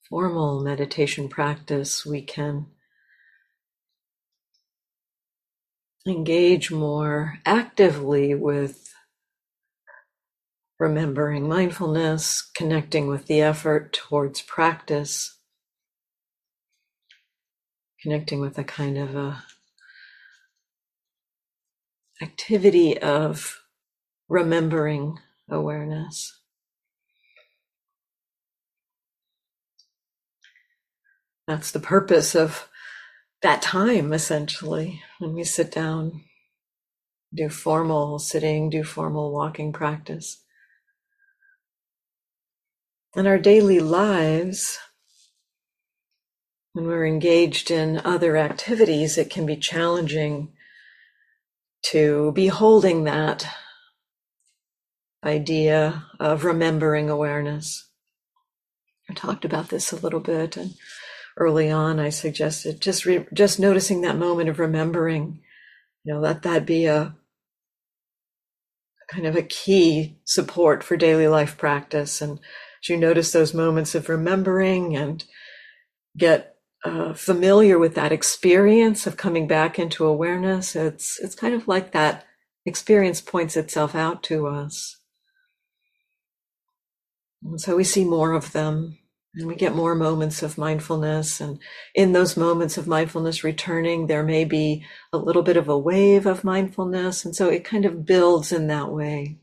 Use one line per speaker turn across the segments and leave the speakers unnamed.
formal meditation practice, we can engage more actively with remembering mindfulness, connecting with the effort towards practice, connecting with a kind of a activity of remembering awareness. That's the purpose of that time, essentially, when we sit down, do formal sitting, do formal walking practice. In our daily lives, when we're engaged in other activities, it can be challenging to be holding that idea of remembering awareness. I talked about this a little bit, and early on I suggested just noticing that moment of remembering, let that be a kind of a key support for daily life practice. And as you notice those moments of remembering and get familiar with that experience of coming back into awareness, it's kind of like that experience points itself out to us. And so we see more of them, and we get more moments of mindfulness. And in those moments of mindfulness returning, there may be a little bit of a wave of mindfulness. And so it kind of builds in that way.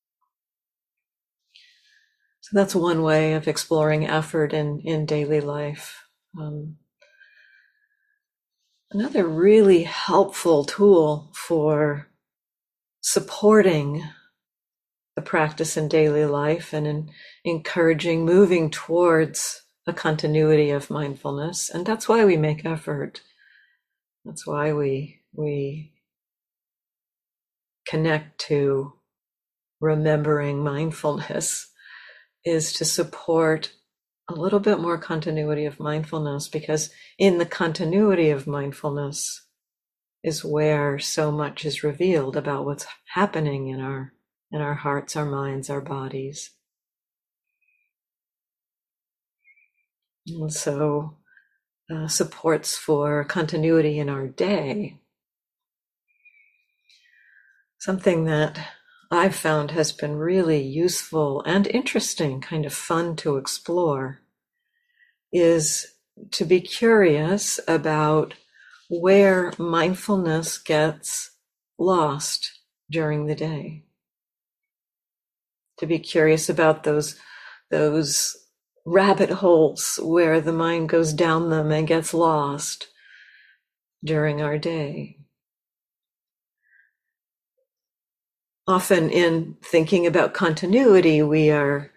So that's one way of exploring effort in daily life. Another really helpful tool for supporting the practice in daily life and in encouraging moving towards a continuity of mindfulness. And that's why we make effort. That's why we connect to remembering mindfulness, is to support a little bit more continuity of mindfulness, because in the continuity of mindfulness is where so much is revealed about what's happening in our hearts, our minds, our bodies. And so supports for continuity in our day. Something that I've found has been really useful and interesting, kind of fun to explore, is to be curious about where mindfulness gets lost during the day. To be curious about those rabbit holes where the mind goes down them and gets lost during our day. Often in thinking about continuity, we are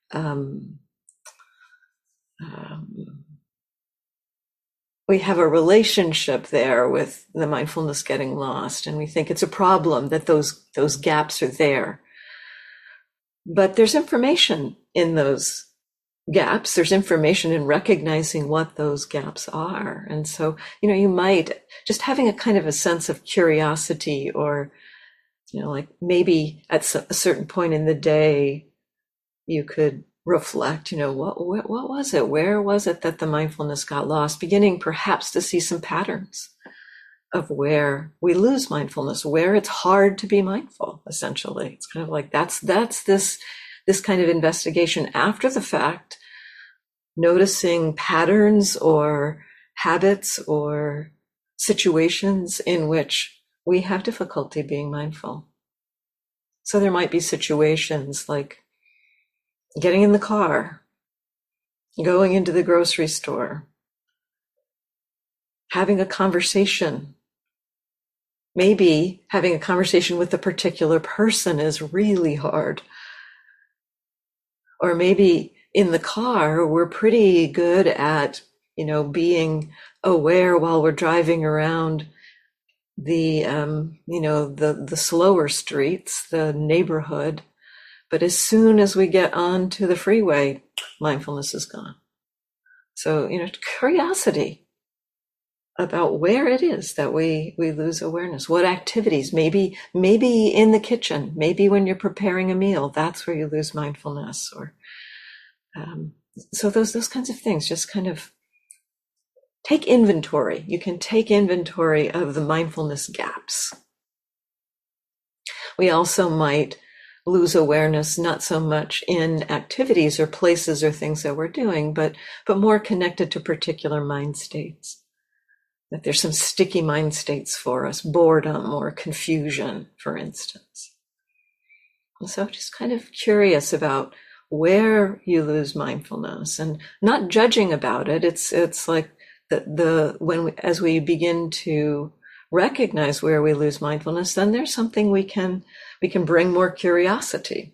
we have a relationship there with the mindfulness getting lost, and we think it's a problem that those gaps are there. But there's information in those gaps. There's information in recognizing what those gaps are. And so, you might just having a kind of a sense of curiosity, or, like maybe at a certain point in the day, you could reflect, what was it? Where was it that the mindfulness got lost? Beginning perhaps to see some patterns of where we lose mindfulness, where it's hard to be mindful, essentially. It's kind of like that's this kind of investigation after the fact, noticing patterns or habits or situations in which we have difficulty being mindful. So there might be situations like getting in the car, going into the grocery store, having a conversation. Maybe having a conversation with a particular person is really hard. Or maybe in the car, we're pretty good at, being aware while we're driving around the slower streets, the neighborhood. But as soon as we get onto the freeway, mindfulness is gone. So, curiosity about where it is that we lose awareness. What activities, maybe in the kitchen, maybe when you're preparing a meal, that's where you lose mindfulness. Or, So those kinds of things, just kind of take inventory. You can take inventory of the mindfulness gaps. We also might lose awareness, not so much in activities or places or things that we're doing, but more connected to particular mind states. That there's some sticky mind states for us, boredom or confusion, for instance. And so just kind of curious about where you lose mindfulness and not judging about it. It's like as we begin to recognize where we lose mindfulness, then there's something we can bring more curiosity.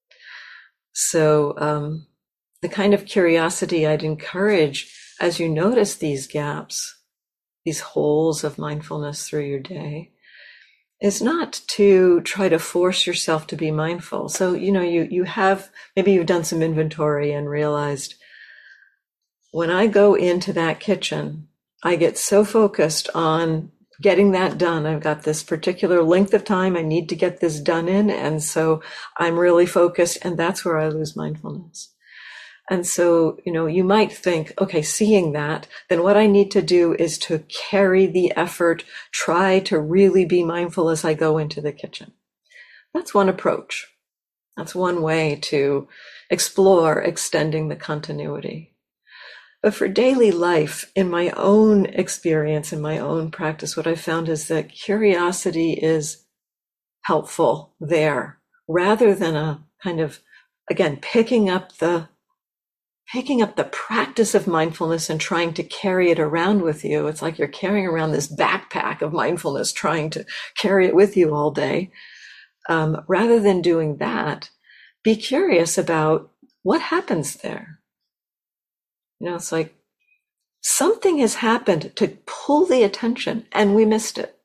So the kind of curiosity I'd encourage as you notice these gaps, these holes of mindfulness through your day, is not to try to force yourself to be mindful. So, you have, maybe you've done some inventory and realized, when I go into that kitchen, I get so focused on getting that done. I've got this particular length of time I need to get this done in. And so I'm really focused, and that's where I lose mindfulness. And so, you might think, okay, seeing that, then what I need to do is to carry the effort, try to really be mindful as I go into the kitchen. That's one approach. That's one way to explore extending the continuity. But for daily life, in my own experience, in my own practice, what I found is that curiosity is helpful there, rather than a kind of, again, picking up the practice of mindfulness and trying to carry it around with you. It's like you're carrying around this backpack of mindfulness, trying to carry it with you all day. Rather than doing that, be curious about what happens there. It's like something has happened to pull the attention and we missed it.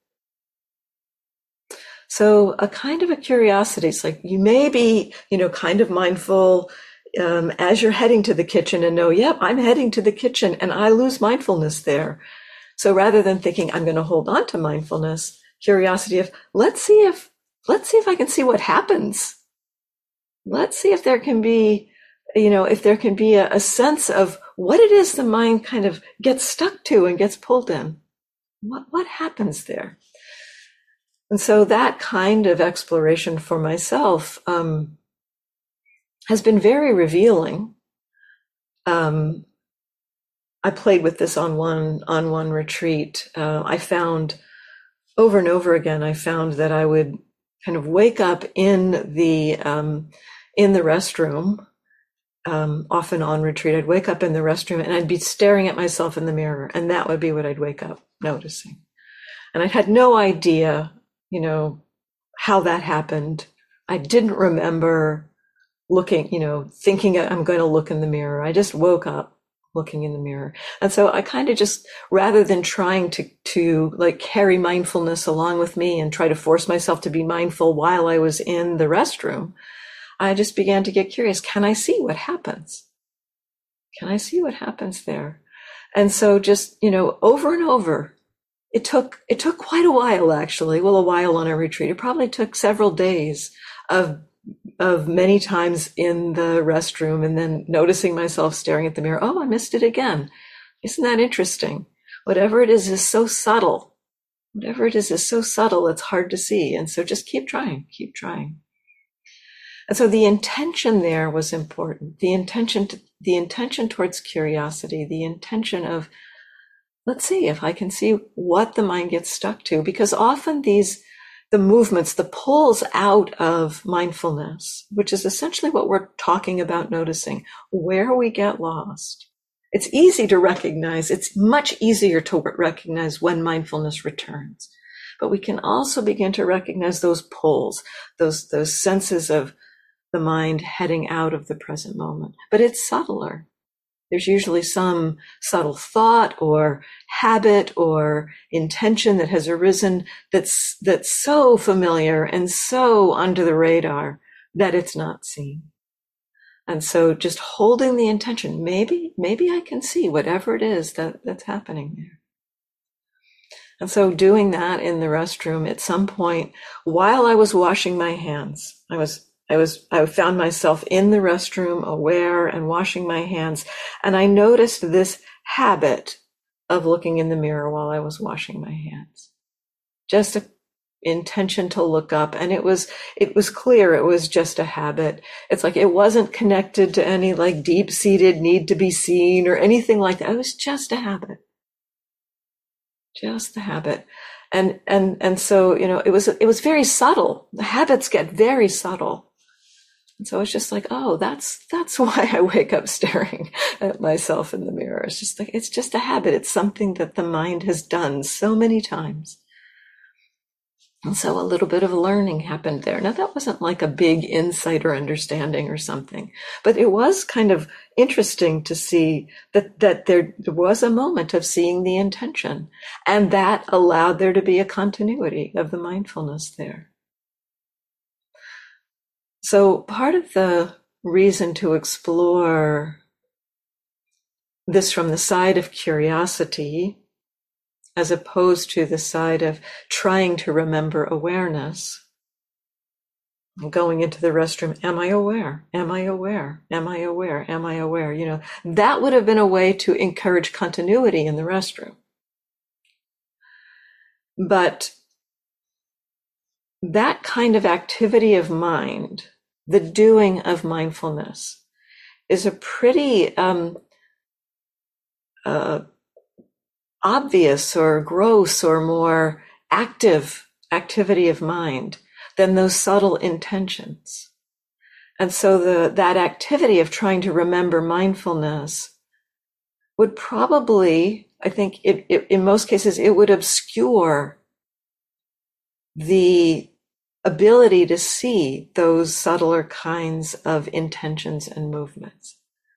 So a kind of a curiosity, it's like you may be, kind of mindful as you're heading to the kitchen and know, yep, I'm heading to the kitchen and I lose mindfulness there. So rather than thinking I'm going to hold on to mindfulness, curiosity of let's see if I can see what happens. Let's see if there can be, a sense of what it is the mind kind of gets stuck to and gets pulled in. What happens there? And so that kind of exploration for myself has been very revealing. I played with this on one retreat. I found over and over again, that I would kind of wake up in the restroom. Often on retreat, I'd wake up in the restroom and I'd be staring at myself in the mirror, and that would be what I'd wake up noticing. And I had no idea, how that happened. I didn't remember looking, thinking I'm going to look in the mirror. I just woke up looking in the mirror. And so I kind of just, rather than trying to like carry mindfulness along with me and try to force myself to be mindful while I was in the restroom, I just began to get curious. Can I see what happens? Can I see what happens there? And so just, over and over, it took quite a while, actually. Well, a while on a retreat. It probably took several days of many times in the restroom and then noticing myself staring at the mirror. Oh, I missed it again. Isn't that interesting? Whatever it is so subtle. Whatever it is so subtle, it's hard to see. And so just keep trying. And so the intention there was important. The intention towards curiosity, the intention of, let's see if I can see what the mind gets stuck to, because often the movements, the pulls out of mindfulness, which is essentially what we're talking about noticing, where we get lost. It's easy to recognize. It's much easier to recognize when mindfulness returns. But we can also begin to recognize those pulls, those senses of the mind heading out of the present moment. But it's subtler. There's usually some subtle thought or habit or intention that has arisen that's so familiar and so under the radar that it's not seen. And so just holding the intention, maybe I can see whatever it is that's happening there. And so doing that in the restroom at some point, while I was washing my hands, I was I found myself in the restroom, aware and washing my hands. And I noticed this habit of looking in the mirror while I was washing my hands. Just an intention to look up. And it was clear it was just a habit. It's like it wasn't connected to any like deep-seated need to be seen or anything like that. It was just a habit. Just the habit. And so, it was very subtle. The habits get very subtle. And so it's just like, oh, that's why I wake up staring at myself in the mirror. It's just like, it's just a habit. It's something that the mind has done so many times. And so a little bit of learning happened there. Now that wasn't like a big insight or understanding or something, but it was kind of interesting to see that there was a moment of seeing the intention, and that allowed there to be a continuity of the mindfulness there. So part of the reason to explore this from the side of curiosity, as opposed to the side of trying to remember awareness, going into the restroom, am I aware? Am I aware? Am I aware? Am I aware? That would have been a way to encourage continuity in the restroom. But that kind of activity of mind, the doing of mindfulness, is a pretty obvious or gross or more active activity of mind than those subtle intentions. And so that activity of trying to remember mindfulness would probably, I think in most cases, it would obscure the ability to see those subtler kinds of intentions and movements.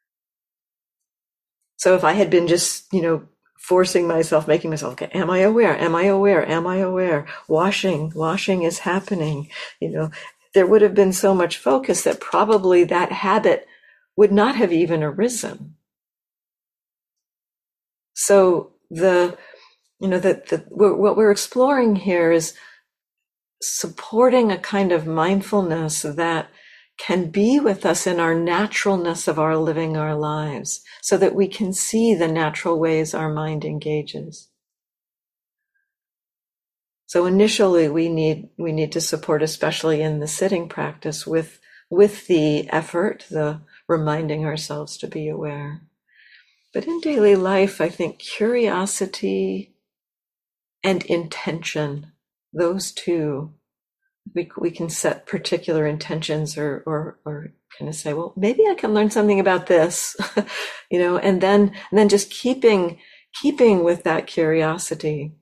So if I had been just, forcing myself, making myself, okay, am I aware? Am I aware? Am I aware? Washing is happening. There would have been so much focus that probably that habit would not have even arisen. So what we're exploring here is supporting a kind of mindfulness that can be with us in our naturalness of our living our lives, so that we can see the natural ways our mind engages. So initially we need to support, especially in the sitting practice, with the effort, the reminding ourselves to be aware. But in daily life, I think curiosity and intention, those two, we can set particular intentions or kind of say, well, maybe I can learn something about this, and then just keeping with that curiosity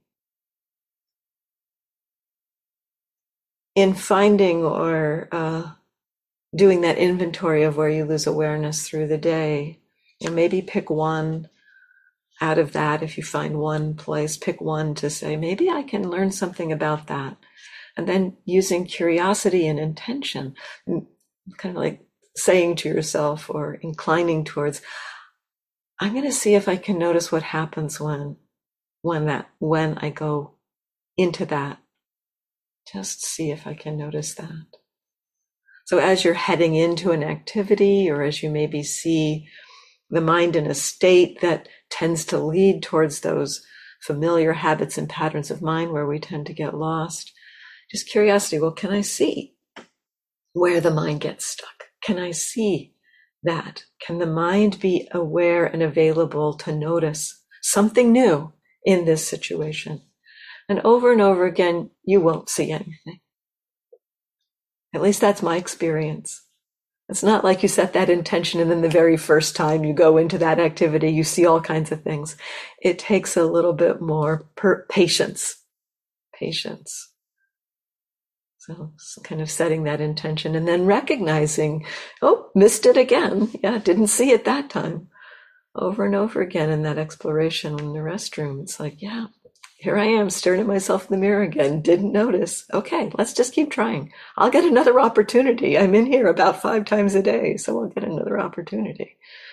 in finding or doing that inventory of where you lose awareness through the day. Maybe pick one out of that. If you find one place, pick one to say, maybe I can learn something about that. And then using curiosity and intention, kind of like saying to yourself or inclining towards, I'm going to see if I can notice what happens when I go into that. Just see if I can notice that. So as you're heading into an activity, or as you maybe see the mind in a state that tends to lead towards those familiar habits and patterns of mind where we tend to get lost, just curiosity, well, can I see where the mind gets stuck? Can I see that? Can the mind be aware and available to notice something new in this situation? And over again, you won't see anything. At least that's my experience. It's not like you set that intention and then the very first time you go into that activity, you see all kinds of things. It takes a little bit more patience. So kind of setting that intention and then recognizing, oh, missed it again. Yeah, didn't see it that time. Over and over again in that exploration in the restroom. It's like, yeah, here I am staring at myself in the mirror again. Didn't notice. Okay, let's just keep trying. I'll get another opportunity. I'm in here about 5 times a day, so I'll get another opportunity.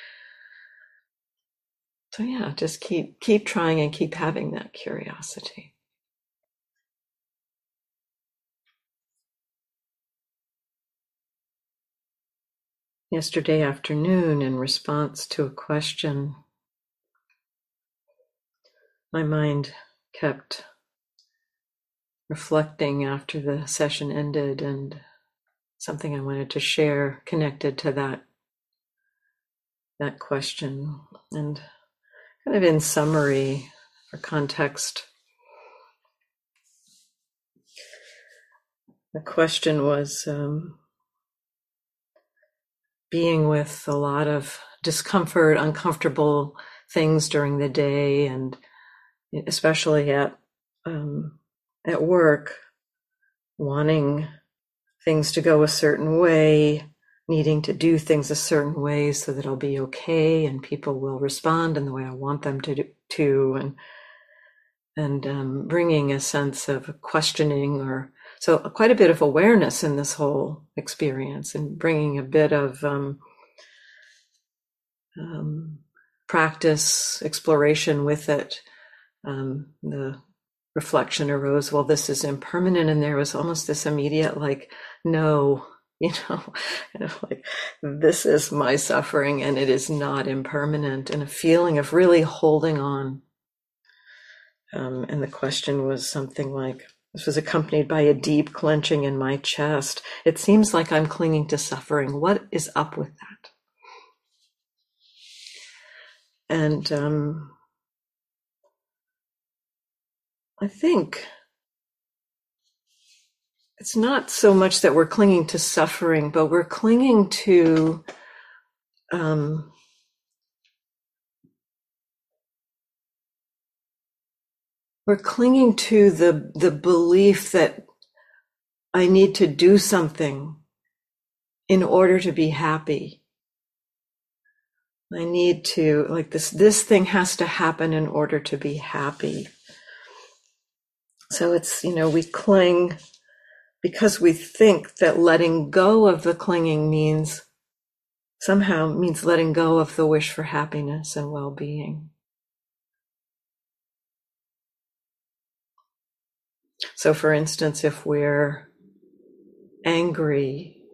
So yeah, just keep trying and keep having that curiosity. yesterday afternoon in response to a question. My mind kept reflecting after the session ended, and something I wanted to share connected to that question. And kind of in summary, for context, the question was being with a lot of discomfort, uncomfortable things during the day, and especially at work, wanting things to go a certain way, needing to do things a certain way so that I'll be okay and people will respond in the way I want them to, and bringing a sense of questioning, or so quite a bit of awareness in this whole experience, and bringing a bit of practice, exploration with it. The reflection arose, well, this is impermanent, and there was almost this immediate no, like, this is my suffering and it is not impermanent, and a feeling of really holding on. And the question was something like, this was accompanied by a deep clenching in my chest. It seems like I'm clinging to suffering. What is up with that? And I think it's not so much that we're clinging to suffering, but we're clinging to the belief that I need to do something in order to be happy. I need to, like, this thing has to happen in order to be happy. So it's, we cling because we think that letting go of the clinging means letting go of the wish for happiness and well-being. So for instance, if we're angry,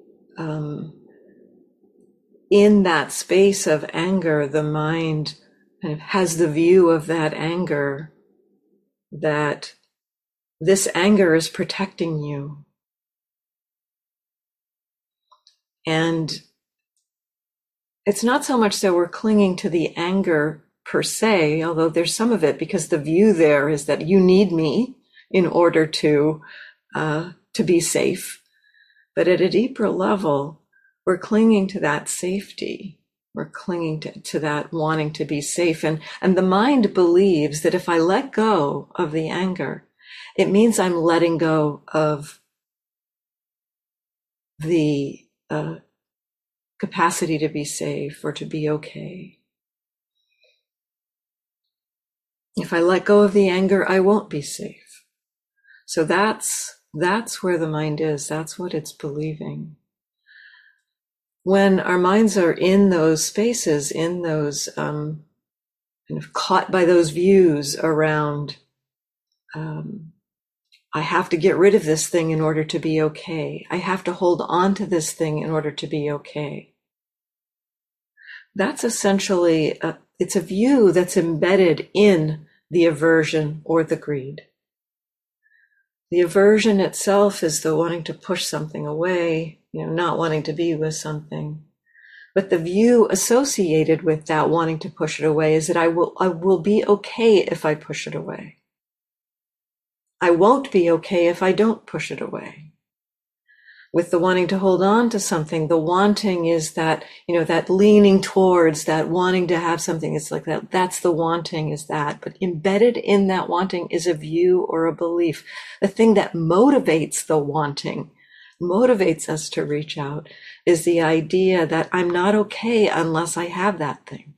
in that space of anger, the mind kind of has the view of that anger, that this anger is protecting you. And it's not so much that we're clinging to the anger per se, although there's some of it, because the view there is that you need me in order to be safe. But at a deeper level, we're clinging to that safety. We're clinging to that wanting to be safe. And the mind believes that if I let go of the anger, it means I'm letting go of the capacity to be safe or to be okay. If I let go of the anger, I won't be safe. So that's where the mind is. That's what it's believing. When our minds are in those spaces, in those kind of caught by those views around, I have to get rid of this thing in order to be okay. I have to hold on to this thing in order to be okay. That's essentially, it's a view that's embedded in the aversion or the greed. The aversion itself is the wanting to push something away, not wanting to be with something. But the view associated with that wanting to push it away is that I will be okay if I push it away. I won't be okay if I don't push it away. With the wanting to hold on to something, the wanting is that, that leaning towards, that wanting to have something. It's like that. That's the wanting, is that. But embedded in that wanting is a view or a belief. The thing that motivates the wanting, motivates us to reach out, is the idea that I'm not okay unless I have that thing.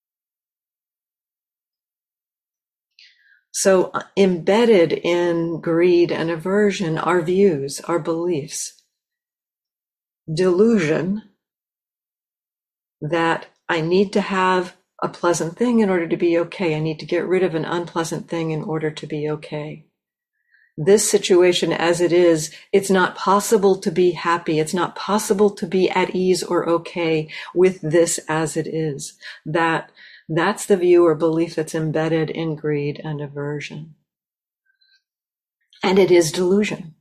So embedded in greed and aversion are views, are beliefs. Delusion that I need to have a pleasant thing in order to be okay. I need to get rid of an unpleasant thing in order to be okay. this situation as it is, it's not possible to be happy. It's not possible to be at ease or okay with this as it is. That's the view or belief that's embedded in greed and aversion. And it is delusion.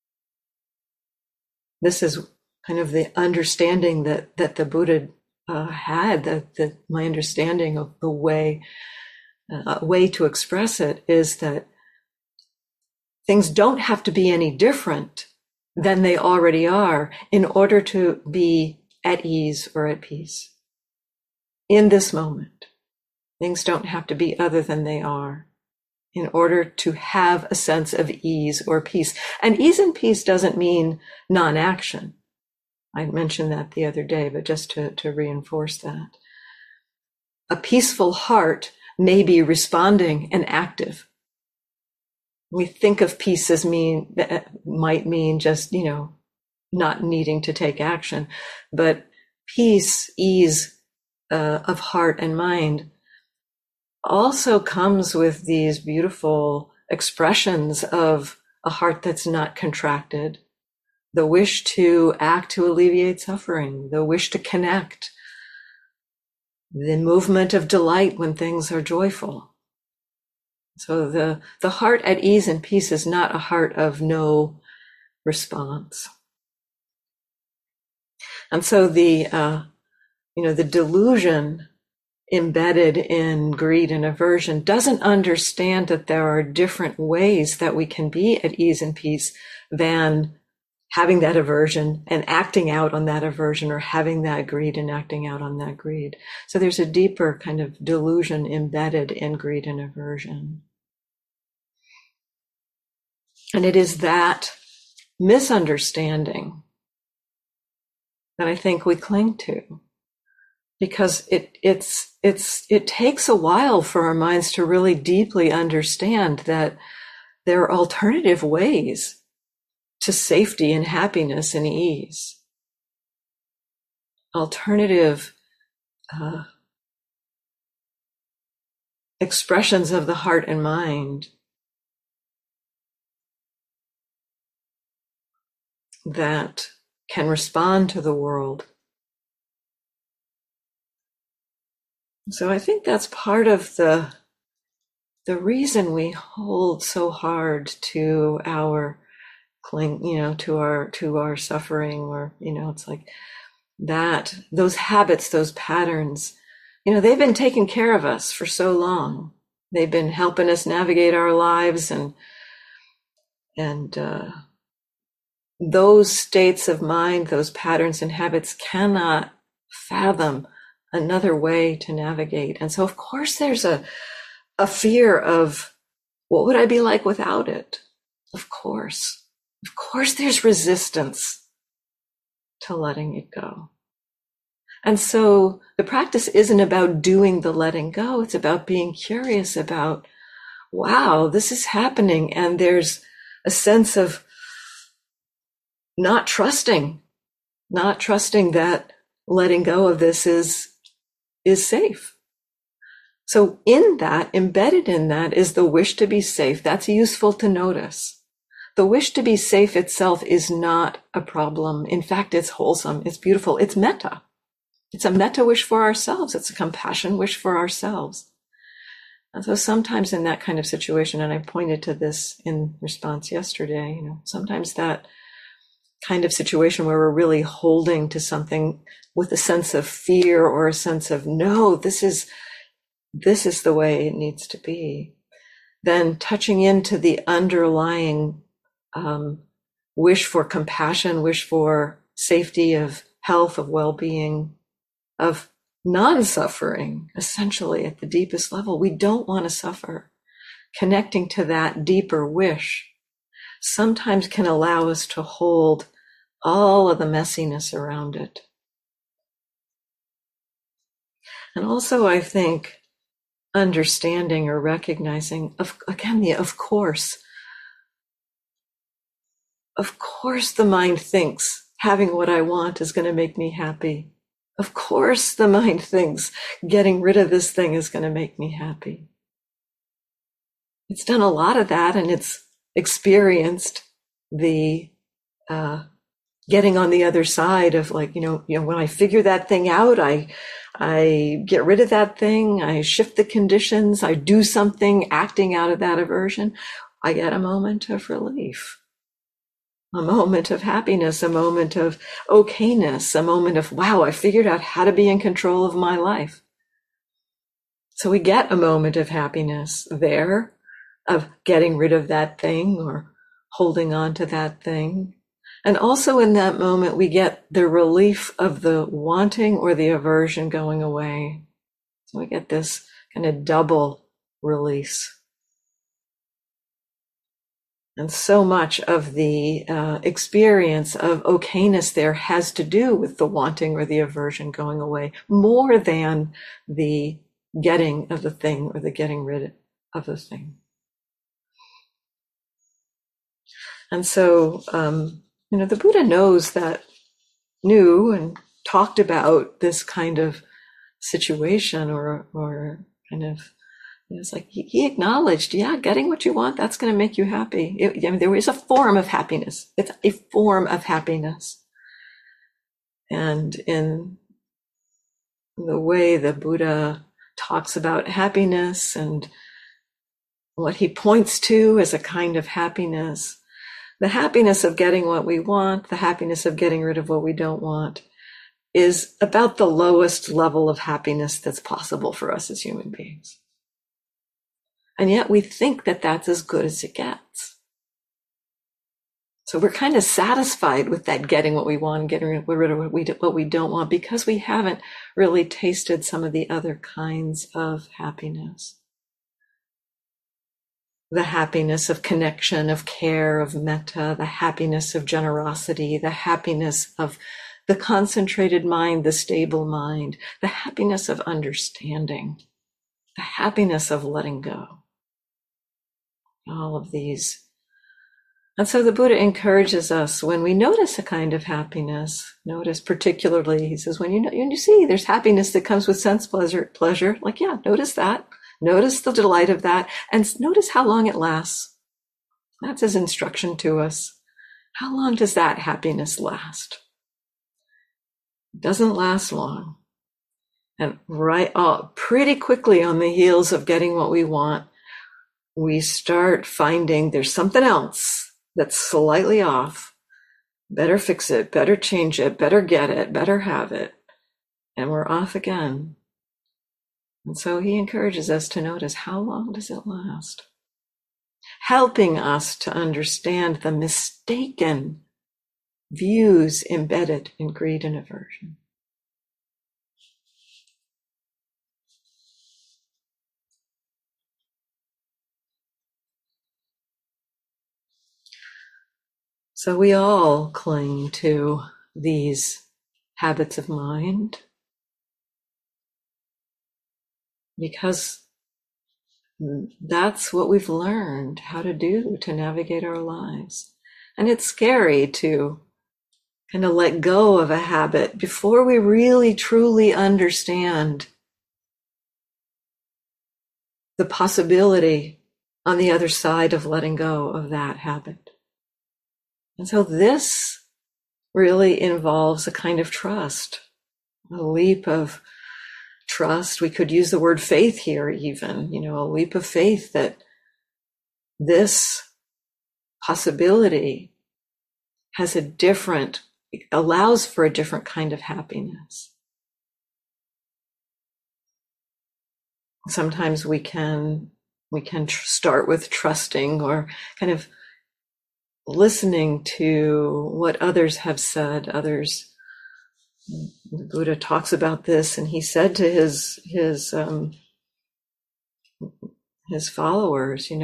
This is kind of the understanding that the Buddha had, that my understanding of the way to express it is that things don't have to be any different than they already are in order to be at ease or at peace. In this moment, things don't have to be other than they are in order to have a sense of ease or peace. And ease and peace doesn't mean non-action. I mentioned that the other day, but just to reinforce that. A peaceful heart may be responding and active. We think of peace as might mean just, not needing to take action, but peace, ease of heart and mind also comes with these beautiful expressions of a heart that's not contracted, the wish to act to alleviate suffering, the wish to connect, the movement of delight when things are joyful. So the heart at ease and peace is not a heart of no response. And so the delusion embedded in greed and aversion doesn't understand that there are different ways that we can be at ease and peace than having that aversion and acting out on that aversion, or having that greed and acting out on that greed. So there's a deeper kind of delusion embedded in greed and aversion. And it is that misunderstanding that I think we cling to, because it takes a while for our minds to really deeply understand that there are alternative ways to safety and happiness and ease. Alternative expressions of the heart and mind that can respond to the world. So I think that's part of the reason we hold so hard to our to our suffering, or it's like that, those habits, those patterns, they've been taking care of us for so long. They've been helping us navigate our lives, and those states of mind, those patterns and habits cannot fathom another way to navigate. And so of course there's a fear of, what would I be like without it? Of course there's resistance to letting it go. And so the practice isn't about doing the letting go. It's about being curious about, wow, this is happening. And there's a sense of not trusting that letting go of this is safe. So in that, embedded in that, is the wish to be safe. That's useful to notice. The wish to be safe itself is not a problem. In fact, it's wholesome. It's beautiful. It's metta. It's a metta wish for ourselves. It's a compassion wish for ourselves. And so sometimes in that kind of situation, and I pointed to this in response yesterday, sometimes that kind of situation where we're really holding to something with a sense of fear, or a sense of, no, this is the way it needs to be, then touching into the underlying wish for compassion, wish for safety, of health, of well-being, of non-suffering, essentially at the deepest level. We don't want to suffer. Connecting to that deeper wish sometimes can allow us to hold all of the messiness around it. And also, I think, understanding or recognizing, of course the mind thinks having what I want is going to make me happy. Of course the mind thinks getting rid of this thing is going to make me happy. It's done a lot of that, and it's experienced the getting on the other side of, like, when I figure that thing out, I get rid of that thing, I shift the conditions, I do something acting out of that aversion, I get a moment of relief, a moment of happiness, a moment of okayness, a moment of, wow, I figured out how to be in control of my life. So we get a moment of happiness there, of getting rid of that thing or holding on to that thing. And also in that moment, we get the relief of the wanting or the aversion going away. So we get this kind of double release. And so much of the experience of okayness there has to do with the wanting or the aversion going away, more than the getting of the thing or the getting rid of the thing. And so, the Buddha knew and talked about this kind of situation, or kind of, it's like he acknowledged, yeah, getting what you want, that's going to make you happy. There is a form of happiness. It's a form of happiness. And in the way the Buddha talks about happiness and what he points to as a kind of happiness, the happiness of getting what we want, the happiness of getting rid of what we don't want, is about the lowest level of happiness that's possible for us as human beings. And yet we think that that's as good as it gets. So we're kind of satisfied with that getting what we want and getting rid of what we don't want, because we haven't really tasted some of the other kinds of happiness. The happiness of connection, of care, of metta, the happiness of generosity, the happiness of the concentrated mind, the stable mind, the happiness of understanding, the happiness of letting go. All of these. And so the Buddha encourages us, when we notice a kind of happiness, notice particularly, he says, when you see there's happiness that comes with sense pleasure, like, yeah, notice that. Notice the delight of that, and notice how long it lasts. That's his instruction to us. How long does that happiness last? It doesn't last long. And pretty quickly on the heels of getting what we want, we start finding there's something else that's slightly off. Better fix it, better change it, better get it, better have it. And we're off again. And so he encourages us to notice, how long does it last? Helping us to understand the mistaken views embedded in greed and aversion. So we all cling to these habits of mind because that's what we've learned how to do to navigate our lives. And it's scary to kind of let go of a habit before we really truly understand the possibility on the other side of letting go of that habit. And so this really involves a kind of trust, a leap of trust. We could use the word faith here even, a leap of faith that this possibility allows for a different kind of happiness. Sometimes we can start with trusting or kind of listening to what others have said. The Buddha talks about this, and he said to his followers,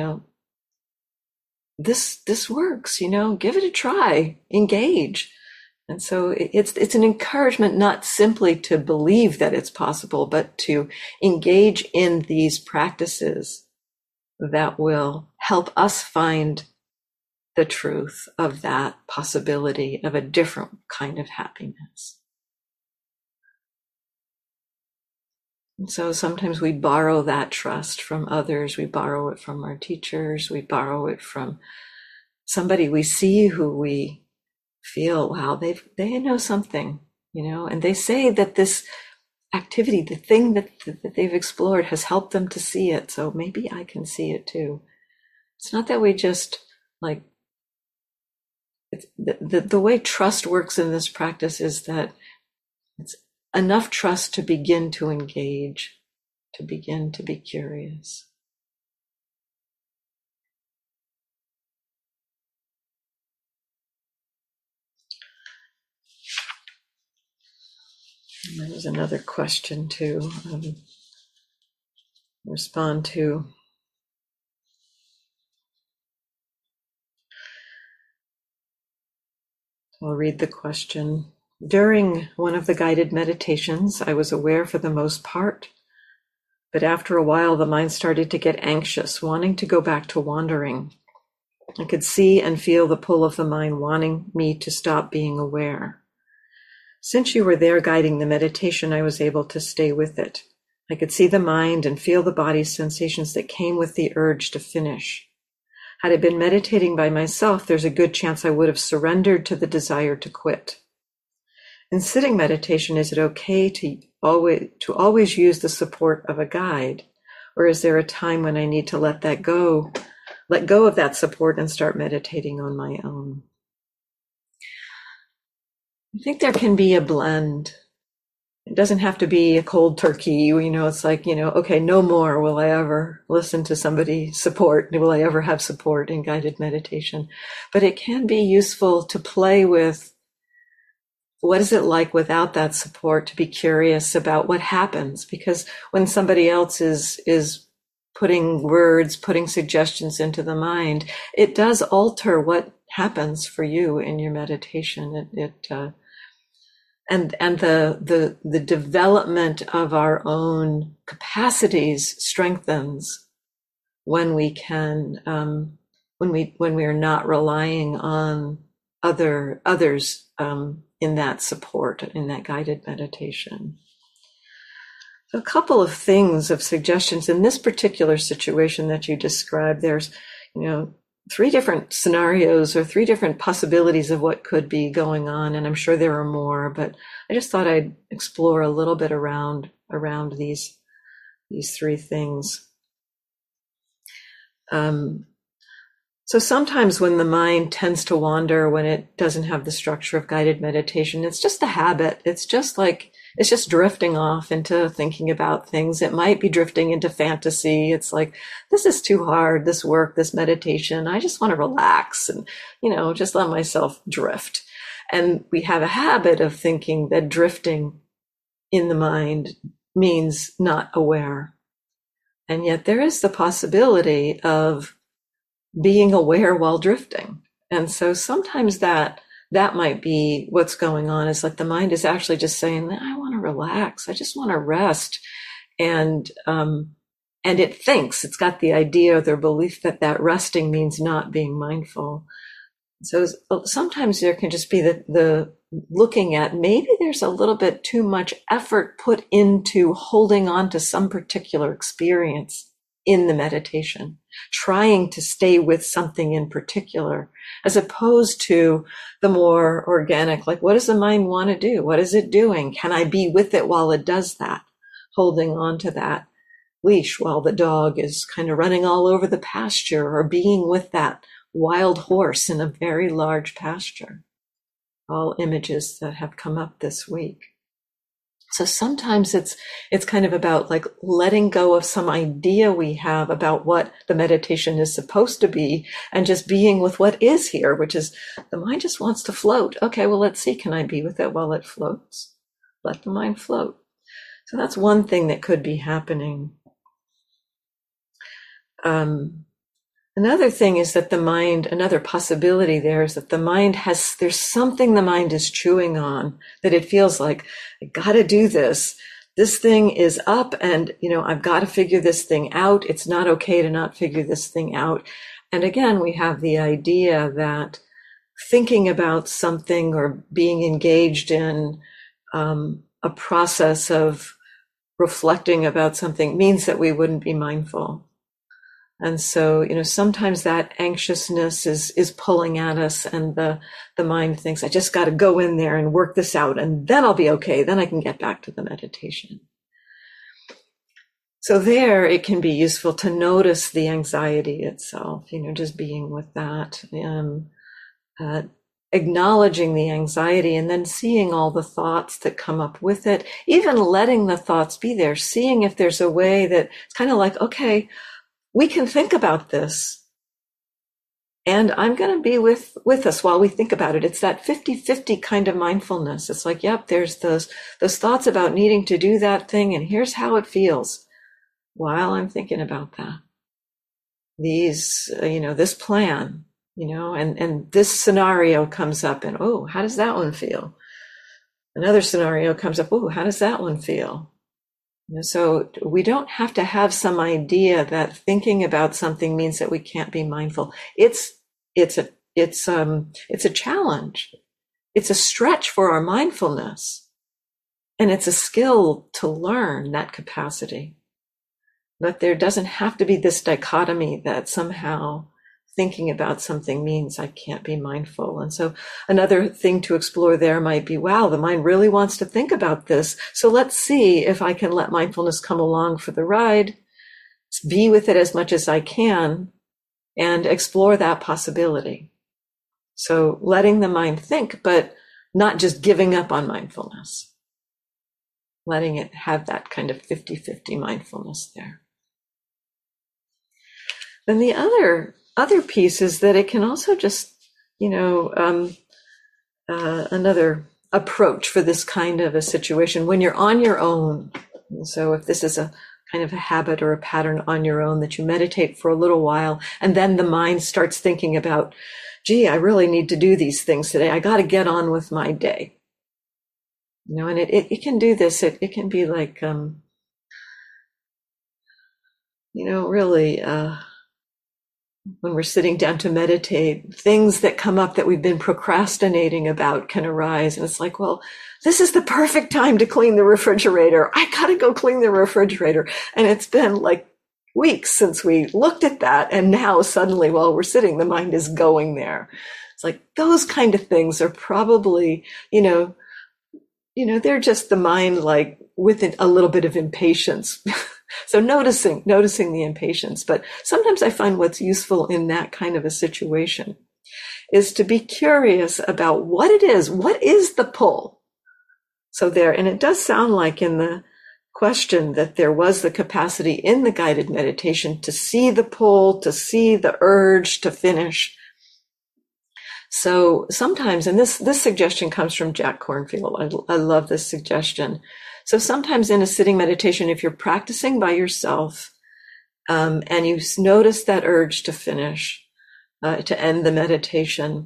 this works, give it a try, engage. And so it's an encouragement not simply to believe that it's possible, but to engage in these practices that will help us find the truth of that possibility of a different kind of happiness. And so sometimes we borrow that trust from others. We borrow it from our teachers. We borrow it from somebody we see who we feel, wow, they know something, and they say that this activity, the thing that they've explored has helped them to see it. So maybe I can see it too. It's not that we just like, the way trust works in this practice is that it's enough trust to begin to engage, to begin to be curious. And there's another question to respond to. I'll read the question. During one of the guided meditations, I was aware for the most part, but after a while the mind started to get anxious, wanting to go back to wandering. I could see and feel the pull of the mind wanting me to stop being aware. Since you were there guiding the meditation, I was able to stay with it. I could see the mind and feel the body's sensations that came with the urge to finish. Had I been meditating by myself, there's a good chance I would have surrendered to the desire to quit. In sitting meditation, is it okay to always use the support of a guide? Or is there a time when I need to let go of that support and start meditating on my own? I think there can be a blend. It doesn't have to be a cold turkey, it's like, okay, no more will I ever listen to somebody support, will I ever have support in guided meditation. But it can be useful to play with what is it like without that support, to be curious about what happens. Because when somebody else is putting words, putting suggestions into the mind, it does alter what happens for you in your meditation. And the development of our own capacities strengthens when we can when we are not relying on others in that support, in that guided meditation. So a couple of things of suggestions in this particular situation that you described. There's 3 different scenarios or 3 different possibilities of what could be going on, and I'm sure there are more, but I just thought I'd explore a little bit around these 3 things. So sometimes when the mind tends to wander, when it doesn't have the structure of guided meditation, it's just a habit. It's just drifting off into thinking about things. It might be drifting into fantasy. It's like, this is too hard, this work, this meditation. I just want to relax and, just let myself drift. And we have a habit of thinking that drifting in the mind means not aware. And yet there is the possibility of being aware while drifting. And so sometimes that might be what's going on, is like the mind is actually just saying, I want to relax. I just want to rest. And it thinks, it's got the idea or the belief that resting means not being mindful. So sometimes there can just be the looking at, maybe there's a little bit too much effort put into holding on to some particular experience in the meditation, trying to stay with something in particular, as opposed to the more organic, like, what does the mind want to do? What is it doing? Can I be with it while it does that? Holding on to that leash while the dog is kind of running all over the pasture, or being with that wild horse in a very large pasture. All images that have come up this week. So sometimes it's kind of about like letting go of some idea we have about what the meditation is supposed to be, and just being with what is here, which is the mind just wants to float. Okay, well, let's see, can I be with it while it floats? Let the mind float. So that's one thing that could be happening. Another thing is that the mind, another possibility there is that the mind there's something the mind is chewing on, that it feels like, I gotta do this. This thing is up and, I've got to figure this thing out. It's not okay to not figure this thing out. And again, we have the idea that thinking about something or being engaged in a process of reflecting about something means that we wouldn't be mindful. And so, sometimes that anxiousness is pulling at us, and the mind thinks, I just got to go in there and work this out, and then I'll be okay. Then I can get back to the meditation. So there, it can be useful to notice the anxiety itself, just being with that, acknowledging the anxiety, and then seeing all the thoughts that come up with it, even letting the thoughts be there, seeing if there's a way that it's kind of like, okay, we can think about this, and I'm going to be with us while we think about it. It's that 50-50 kind of mindfulness. It's like, yep, there's those thoughts about needing to do that thing, and here's how it feels while I'm thinking about that. This plan, and this scenario comes up, and oh, how does that one feel? Another scenario comes up, oh, how does that one feel? So we don't have to have some idea that thinking about something means that we can't be mindful. It's a challenge. It's a stretch for our mindfulness, and it's a skill to learn that capacity. But there doesn't have to be this dichotomy that somehow thinking about something means I can't be mindful. And so another thing to explore there might be, wow, the mind really wants to think about this. So let's see if I can let mindfulness come along for the ride, be with it as much as I can, and explore that possibility. So letting the mind think, but not just giving up on mindfulness. Letting it have that kind of 50-50 mindfulness there. Then the other piece is that it can also just, another approach for this kind of a situation when you're on your own. And so if this is a kind of a habit or a pattern on your own, that you meditate for a little while, and then the mind starts thinking about, gee, I really need to do these things today. I got to get on with my day. And it can do this. It can be like, really, when we're sitting down to meditate, things that come up that we've been procrastinating about can arise. And it's like, well, this is the perfect time to clean the refrigerator. I got to go clean the refrigerator. And it's been like weeks since we looked at that. And now suddenly while we're sitting, the mind is going there. It's like those kind of things are probably, they're just the mind like with a little bit of impatience. So noticing the impatience. But sometimes I find what's useful in that kind of a situation is to be curious about what it is. What is the pull? So there, and it does sound like in the question that there was the capacity in the guided meditation to see the pull, to see the urge to finish. So sometimes, and this suggestion comes from Jack Kornfield. I love this suggestion. So sometimes in a sitting meditation, if you're practicing by yourself, and you notice that urge to finish, to end the meditation,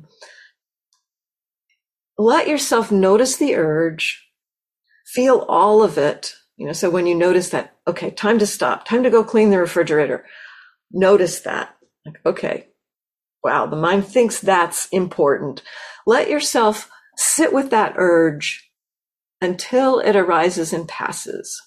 let yourself notice the urge, feel all of it. So when you notice that, okay, time to stop, time to go clean the refrigerator, notice that. Like, okay, wow, the mind thinks that's important. Let yourself sit with that urge until it arises and passes.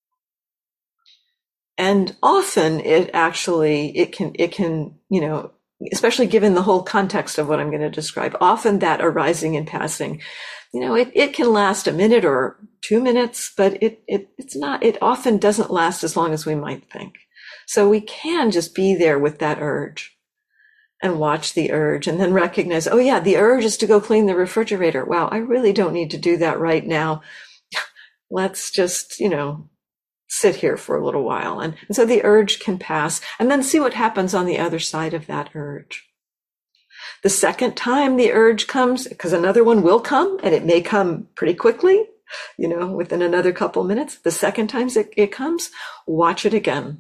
And often it can, especially given the whole context of what I'm going to describe, often that arising and passing, it can last a minute or 2 minutes, but it often doesn't last as long as we might think. So we can just be there with that urge and watch the urge, and then recognize, oh yeah, the urge is to go clean the refrigerator. Wow, I really don't need to do that right now. Let's just, sit here for a little while. And so the urge can pass, and then see what happens on the other side of that urge. The second time the urge comes, because another one will come, and it may come pretty quickly, within another couple minutes. The second time it comes, watch it again.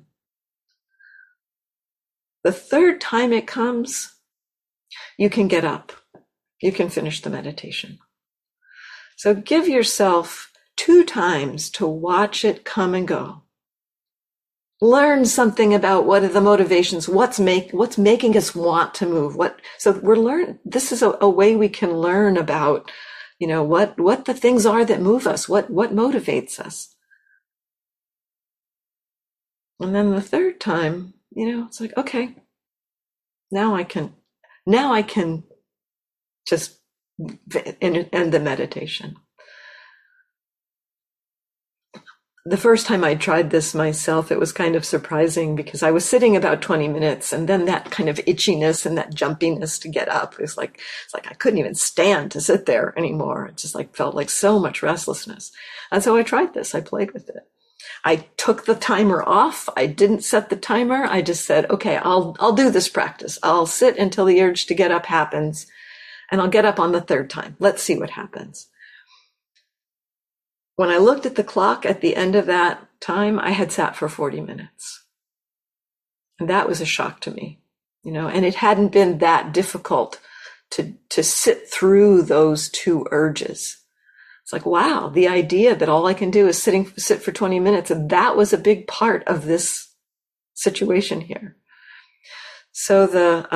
The third time it comes, you can get up. You can finish the meditation. So give yourself 2 times to watch it come and go. Learn something about what are the motivations, what's making us want to move. This is a way we can learn about, what the things are that move us, what motivates us. And then the third time, It's like, okay, now I can just end the meditation. The first time I tried this myself, it was kind of surprising because I was sitting about 20 minutes and then that kind of itchiness and that jumpiness to get up, it's like I couldn't even stand to sit there anymore. It just felt like so much restlessness. And so I tried this. I played with it. I took the timer off. I didn't set the timer. I just said, okay, I'll do this practice. I'll sit until the urge to get up happens, and I'll get up on the third time. Let's see what happens. When I looked at the clock at the end of that time, I had sat for 40 minutes. And that was a shock to me, and it hadn't been that difficult to sit through those two urges. It's like, wow, the idea that all I can do is sit for 20 minutes, and that was a big part of this situation here. So the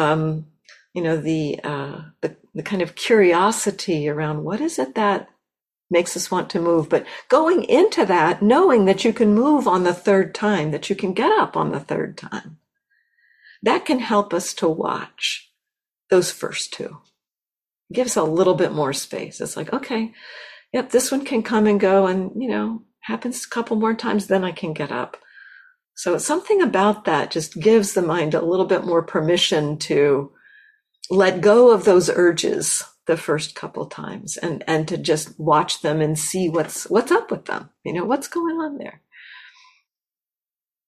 kind of curiosity around what is it that makes us want to move, but going into that, knowing that you can move on the third time, that you can get up on the third time, that can help us to watch those first two. It gives a little bit more space. It's like, okay, yep, this one can come and go, and happens a couple more times, then I can get up. So something about that just gives the mind a little bit more permission to let go of those urges the first couple times and to just watch them and see what's up with them. What's going on there.